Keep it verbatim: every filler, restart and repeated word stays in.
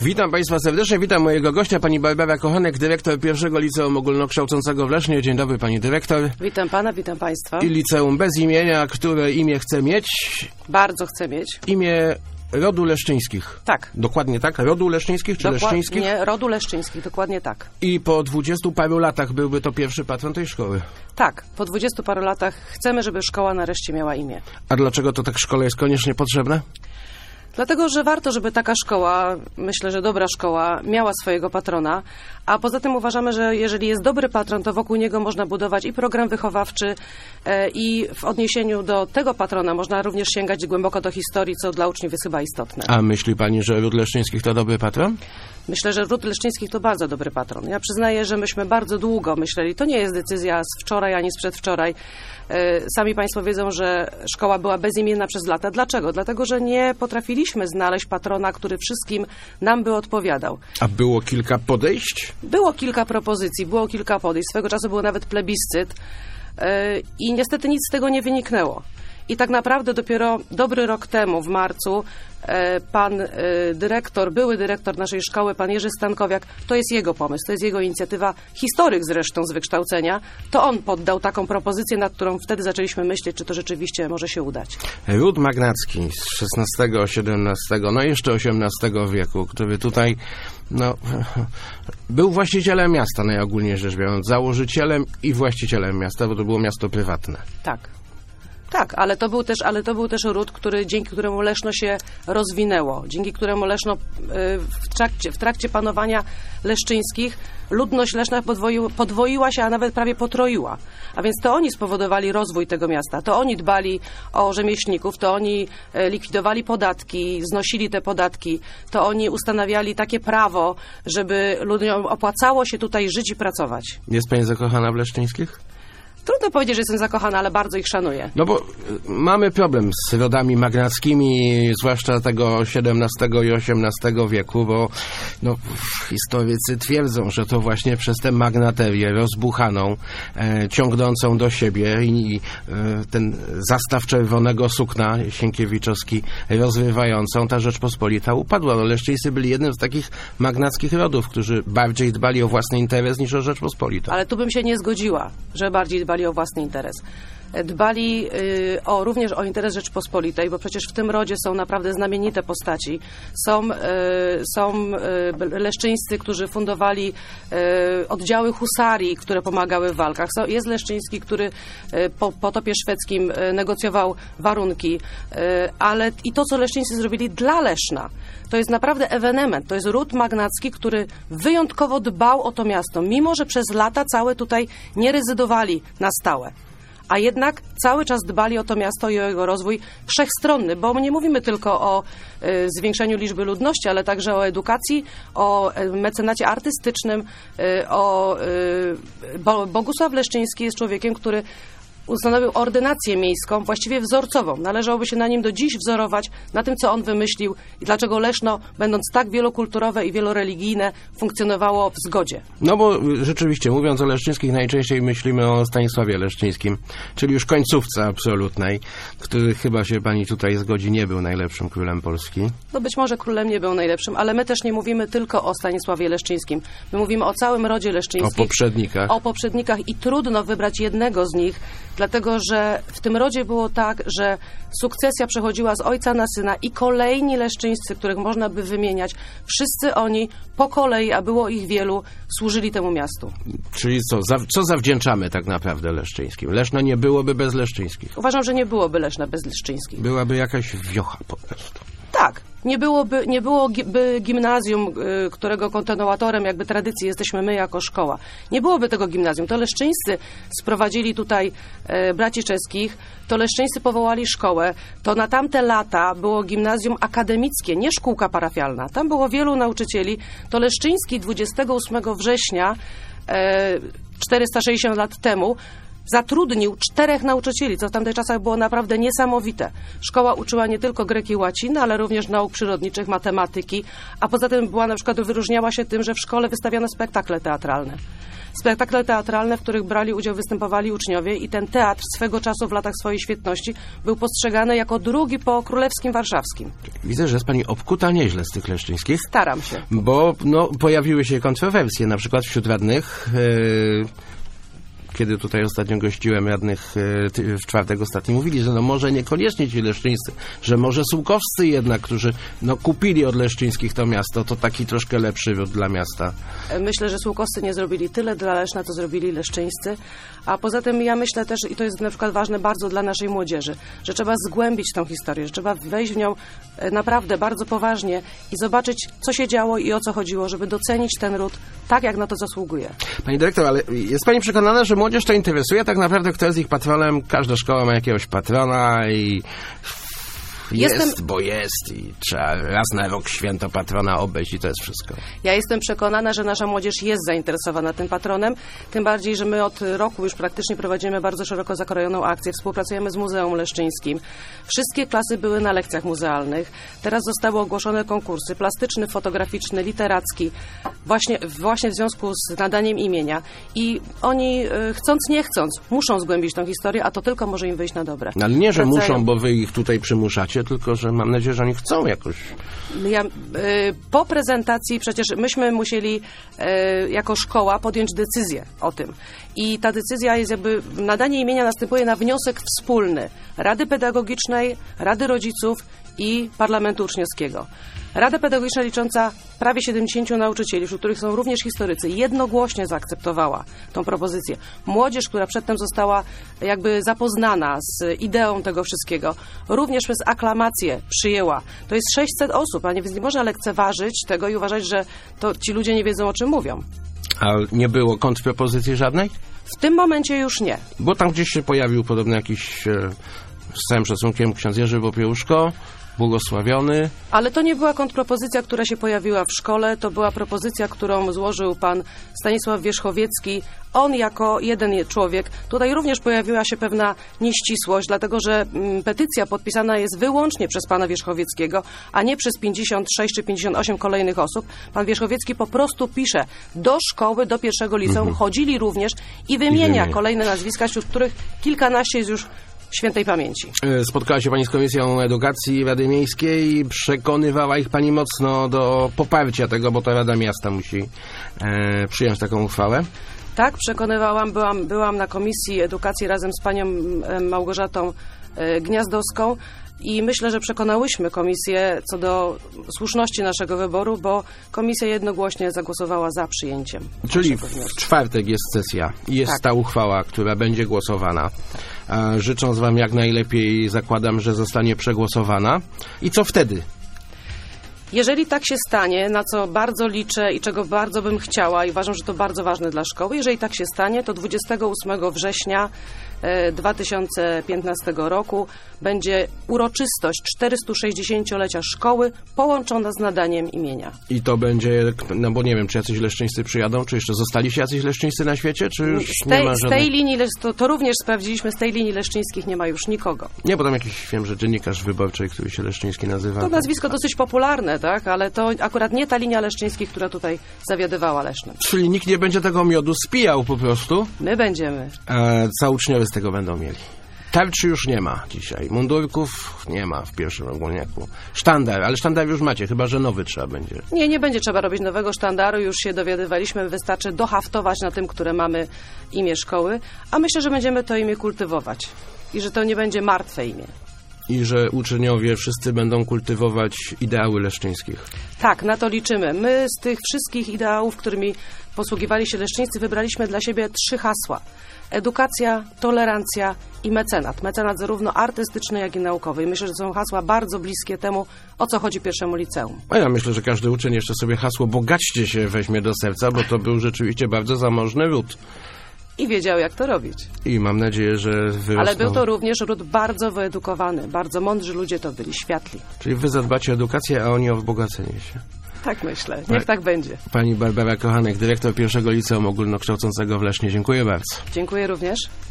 Witam Państwa serdecznie, witam mojego gościa, pani Barbara Kochanek, dyrektor pierwszego Liceum Ogólnokształcącego w Lesznie. Dzień dobry, pani dyrektor. Witam pana, witam państwa. I liceum bez imienia, które imię chce mieć. Bardzo chcę mieć. Imię rodu Leszczyńskich. Tak. Dokładnie tak? Rodu Leszczyńskich czy Dokład... Leszczyńskich? Nie, rodu Leszczyńskich, dokładnie tak. I po dwudziestu paru latach byłby to pierwszy patron tej szkoły? Tak, po dwudziestu paru latach chcemy, żeby szkoła nareszcie miała imię. A dlaczego to tak szkole jest koniecznie potrzebne? Dlatego, że warto, żeby taka szkoła, myślę, że dobra szkoła, miała swojego patrona, a poza tym uważamy, że jeżeli jest dobry patron, to wokół niego można budować i program wychowawczy e, i w odniesieniu do tego patrona można również sięgać głęboko do historii, co dla uczniów jest chyba istotne. A myśli pani, że ród Leszczyńskich to dobry patron? Myślę, że ród Leszczyńskich to bardzo dobry patron. Ja przyznaję, że myśmy bardzo długo myśleli, to nie jest decyzja z wczoraj ani z przedwczoraj. Sami państwo wiedzą, że szkoła była bezimienna przez lata. Dlaczego? Dlatego, że nie potrafiliśmy znaleźć patrona, który wszystkim nam by odpowiadał. A było kilka podejść? Było kilka propozycji, było kilka podejść. Swego czasu był nawet plebiscyt i niestety nic z tego nie wyniknęło. I tak naprawdę dopiero dobry rok temu, w marcu, pan dyrektor, były dyrektor naszej szkoły, pan Jerzy Stankowiak, to jest jego pomysł, to jest jego inicjatywa, historyk zresztą z wykształcenia, to on poddał taką propozycję, nad którą wtedy zaczęliśmy myśleć, czy to rzeczywiście może się udać. Ród magnacki z szesnastego, siedemnastego, no jeszcze osiemnastego wieku, który tutaj no, był właścicielem miasta, najogólniej rzecz biorąc, założycielem i właścicielem miasta, bo to było miasto prywatne. Tak. Tak, ale to był też, ale to był też ród, który, dzięki któremu Leszno się rozwinęło, dzięki któremu Leszno w trakcie, w trakcie panowania Leszczyńskich ludność Leszna podwoiła, podwoiła się, a nawet prawie potroiła. A więc to oni spowodowali rozwój tego miasta, to oni dbali o rzemieślników, to oni likwidowali podatki, znosili te podatki, to oni ustanawiali takie prawo, żeby ludziom opłacało się tutaj żyć i pracować. Jest pani zakochana w Leszczyńskich? Trudno powiedzieć, że jestem zakochana, ale bardzo ich szanuję. No bo mamy problem z rodami magnackimi, zwłaszcza tego siedemnastego i osiemnastego wieku, bo no, historycy twierdzą, że to właśnie przez tę magnaterię rozbuchaną, e, ciągnącą do siebie i e, ten zastaw czerwonego sukna Sienkiewiczowski rozrywającą, ta Rzeczpospolita upadła. No, Leszczyńscy byli jednym z takich magnackich rodów, którzy bardziej dbali o własny interes niż o Rzeczpospolitą. Ale tu bym się nie zgodziła, że bardziej dbali dbali o własny interes. Dbali y, o, również o interes Rzeczpospolitej, bo przecież w tym rodzie są naprawdę znamienite postaci. Są, y, są y, Leszczyńscy, którzy fundowali y, oddziały husarii, które pomagały w walkach. So, jest Leszczyński, który y, po potopie szwedzkim y, negocjował warunki, y, ale i to, co Leszczyńscy zrobili dla Leszna, to jest naprawdę ewenement. To jest ród magnacki, który wyjątkowo dbał o to miasto, mimo że przez lata całe tutaj nie rezydowali na stałe. A jednak cały czas dbali o to miasto i o jego rozwój wszechstronny, bo my nie mówimy tylko o y, zwiększeniu liczby ludności, ale także o edukacji, o y, mecenacie artystycznym, y, o y, Bo, Bogusław Leszczyński jest człowiekiem, który ustanowił ordynację miejską, właściwie wzorcową. Należałoby się na nim do dziś wzorować, na tym, co on wymyślił i dlaczego Leszno, będąc tak wielokulturowe i wieloreligijne, funkcjonowało w zgodzie. No bo rzeczywiście, mówiąc o Leszczyńskich, najczęściej myślimy o Stanisławie Leszczyńskim, czyli już końcówce absolutnej, który chyba się pani tutaj zgodzi, nie był najlepszym królem Polski. No być może królem nie był najlepszym, ale my też nie mówimy tylko o Stanisławie Leszczyńskim. My mówimy o całym rodzie Leszczyńskich. O poprzednikach. O poprzednikach i trudno wybrać jednego z nich, dlatego że w tym rodzie było tak, że sukcesja przechodziła z ojca na syna i kolejni Leszczyńscy, których można by wymieniać, wszyscy oni po kolei, a było ich wielu, służyli temu miastu. Czyli co, za, co zawdzięczamy tak naprawdę Leszczyńskim? Leszno nie byłoby bez Leszczyńskich. Uważam, że nie byłoby Leszna bez Leszczyńskich. Byłaby jakaś wiocha po prostu. Tak. Nie byłoby, nie byłoby gimnazjum, którego kontynuatorem jakby tradycji jesteśmy my jako szkoła. Nie byłoby tego gimnazjum. To Leszczyńscy sprowadzili tutaj e, braci czeskich, to Leszczyńscy powołali szkołę. To na tamte lata było gimnazjum akademickie, nie szkółka parafialna. Tam było wielu nauczycieli. To Leszczyński dwudziestego ósmego września, e, czterysta sześćdziesiąt lat temu, zatrudnił czterech nauczycieli, co w tamtych czasach było naprawdę niesamowite. Szkoła uczyła nie tylko greki i łaciny, ale również nauk przyrodniczych, matematyki, a poza tym była na przykład wyróżniała się tym, że w szkole wystawiano spektakle teatralne. Spektakle teatralne, w których brali udział, występowali uczniowie i ten teatr swego czasu w latach swojej świetności był postrzegany jako drugi po królewskim warszawskim. Widzę, że jest pani obkuta nieźle z tych leszczyńskich. Staram się. Bo no, pojawiły się kontrowersje, na przykład wśród radnych. Yy... Kiedy tutaj ostatnio gościłem radnych w czwartek ostatni, mówili, że no może niekoniecznie ci leszczyńscy, że może sułkowscy jednak, którzy no kupili od leszczyńskich to miasto, to taki troszkę lepszy wrót dla miasta. Myślę, że sułkowscy nie zrobili tyle dla Leszna, co zrobili leszczyńscy, a poza tym ja myślę też, i to jest na przykład ważne bardzo dla naszej młodzieży, że trzeba zgłębić tą historię, że trzeba wejść w nią naprawdę bardzo poważnie i zobaczyć, co się działo i o co chodziło, żeby docenić ten ród tak, jak na to zasługuje. Pani dyrektor, ale jest pani przekonana, że młodzież to interesuje tak naprawdę, kto jest ich patronem? Każda szkoła ma jakiegoś patrona i jest, Jestem... bo jest i trzeba raz na rok święto patrona obejść i to jest wszystko. Ja jestem przekonana, że nasza młodzież jest zainteresowana tym patronem, tym bardziej, że my od roku już praktycznie prowadzimy bardzo szeroko zakrojoną akcję, współpracujemy z Muzeum Leszczyńskim. Wszystkie klasy były na lekcjach muzealnych. Teraz zostały ogłoszone konkursy plastyczny, fotograficzny, literacki, właśnie, właśnie w związku z nadaniem imienia i oni chcąc nie chcąc muszą zgłębić tą historię, a to tylko może im wyjść na dobre. Ale nie, że Wracają... muszą, bo wy ich tutaj przymuszacie, tylko że mam nadzieję, że oni chcą jakoś. Ja, y, po prezentacji przecież myśmy musieli y, jako szkoła podjąć decyzję o tym. I ta decyzja jest jakby, nadanie imienia następuje na wniosek wspólny Rady Pedagogicznej, Rady Rodziców i Parlamentu Uczniowskiego. Rada Pedagogiczna licząca prawie siedemdziesięciu nauczycieli, wśród których są również historycy, jednogłośnie zaakceptowała tą propozycję. Młodzież, która przedtem została jakby zapoznana z ideą tego wszystkiego, również przez aklamację przyjęła. To jest sześćset osób, a nie, więc nie można lekceważyć tego i uważać, że to ci ludzie nie wiedzą, o czym mówią. A nie było kontrpropozycji żadnej? W tym momencie już nie. Bo tam gdzieś się pojawił podobno jakiś, e, z całym szacunkiem, ksiądz Jerzy Popiełuszko, błogosławiony. Ale to nie była kontrpropozycja, która się pojawiła w szkole, to była propozycja, którą złożył pan Stanisław Wierzchowiecki. On jako jeden człowiek. Tutaj również pojawiła się pewna nieścisłość, dlatego że mm, petycja podpisana jest wyłącznie przez pana Wierzchowieckiego, a nie przez pięćdziesiąt sześć czy pięćdziesiąt osiem kolejnych osób. Pan Wierzchowiecki po prostu pisze do szkoły, do pierwszego liceum, mhm. chodzili również i wymienia, I wymienia kolejne nazwiska, wśród których kilkanaście jest już świętej pamięci. Spotkała się pani z Komisją Edukacji Rady Miejskiej i przekonywała ich pani mocno do poparcia tego, bo to Rada Miasta musi e, przyjąć taką uchwałę. Tak, przekonywałam. Byłam, byłam na Komisji Edukacji razem z panią Małgorzatą Gniazdowską i myślę, że przekonałyśmy komisję co do słuszności naszego wyboru, bo komisja jednogłośnie zagłosowała za przyjęciem. Czyli w czwartek jest sesja i jest tak. ta uchwała, która będzie głosowana. Życząc wam jak najlepiej, zakładam, że zostanie przegłosowana. I co wtedy? Jeżeli tak się stanie, na co bardzo liczę i czego bardzo bym chciała i uważam, że to bardzo ważne dla szkoły, jeżeli tak się stanie, to dwudziestego ósmego września dwa tysiące piętnastego roku będzie uroczystość czterystulecia szkoły połączona z nadaniem imienia. I to będzie, no bo nie wiem, czy jacyś leszczyńscy przyjadą, czy jeszcze zostali się jacyś leszczyńscy na świecie, czy już z tej, nie ma żadnej... z tej linii, to, to również sprawdziliśmy, z tej linii leszczyńskich nie ma już nikogo. Nie, bo tam jakiś, wiem, że dziennikarz wyborczy, który się Leszczyński nazywa. To nazwisko dosyć popularne, tak, ale to akurat nie ta linia Leszczyńskich, która tutaj zawiadywała Lesznem. Czyli nikt nie będzie tego miodu spijał po prostu? My będziemy. A co uczniowie z tego będą mieli? Tarczy już nie ma dzisiaj. Mundurków nie ma w pierwszym ogólniaku. Sztandar, ale sztandar już macie, chyba że nowy trzeba będzie. Nie, nie będzie trzeba robić nowego sztandaru, już się dowiadywaliśmy, wystarczy dohaftować na tym, które mamy imię szkoły, a myślę, że będziemy to imię kultywować i że to nie będzie martwe imię. I że uczniowie wszyscy będą kultywować ideały leszczyńskich. Tak, na to liczymy. My z tych wszystkich ideałów, którymi posługiwali się leszczyńscy, wybraliśmy dla siebie trzy hasła. Edukacja, tolerancja i mecenat. Mecenat zarówno artystyczny, jak i naukowy. I myślę, że są hasła bardzo bliskie temu, o co chodzi pierwszemu liceum. A ja myślę, że każdy uczeń jeszcze sobie hasło bogaćcie się weźmie do serca, bo to był rzeczywiście bardzo zamożny ród. I wiedział, jak to robić. I mam nadzieję, że wyrosną... Ale był to również ród bardzo wyedukowany. Bardzo mądrzy ludzie to byli, światli. Czyli wy zadbacie o edukację, a oni o wzbogacenie się. Tak myślę. Niech tak będzie. Pani Barbara Kochanek, dyrektor pierwszego liceum ogólnokształcącego w Lesznie. Dziękuję bardzo. Dziękuję również.